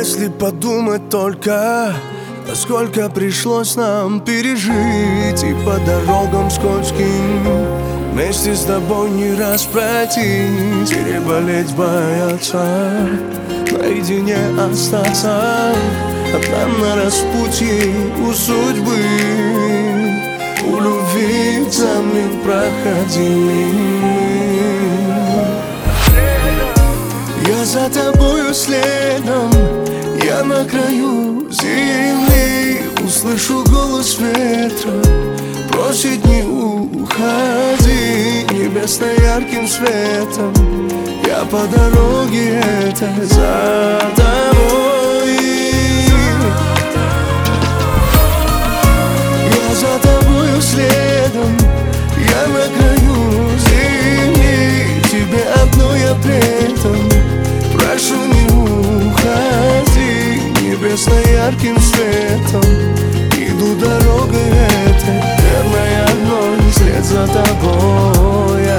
Если подумать только, сколько пришлось нам пережить, и по дорогам скользким вместе с тобой не раз пройтись, переболеть, бояться, наедине остаться, а там на распутье у судьбы, у любви экзамен проходили. Я за тобою следом, я на краю земли, услышу голос ветра, просит не уходи, небесно ярким светом. Я по дороге этой за тобой. Я за тобою следом, я на краю земли, тебе одно я предан. Прошу, не уходи, небесно ярким светом. Иду дорогой этой, верной одной, вслед за тобой я.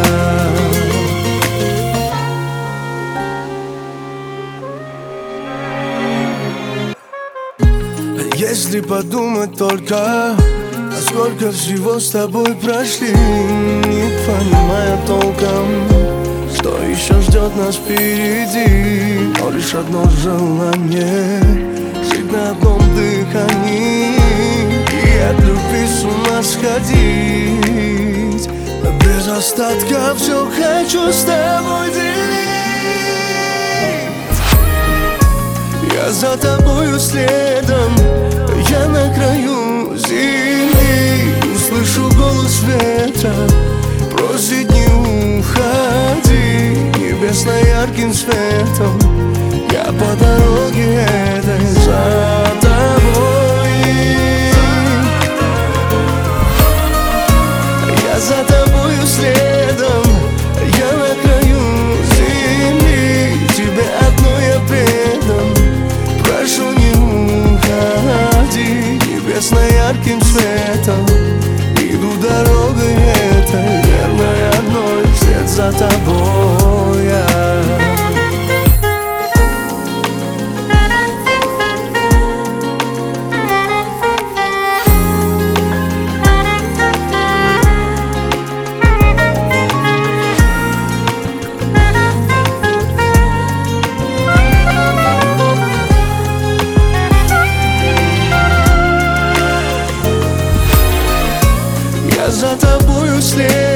Если подумать только, сколько всего с тобой прошли, не понимая толком, что еще ждет нас впереди. Но лишь одно желание — жить на одном дыхании и от любви с ума сходить. Без остатка все хочу с тобой делить. Я за тобою следом, я на краю земли, услышу голос ветра, просит не уходи, небесно ярким светом. Я по дороге этой за тобой. Я за тобою следом, я на краю земли, тебе одно я предан. Прошу, не уходи, небесно ярким светом. Иду дорогой этой, верной одной, вслед за тобой я. Я за тобою след.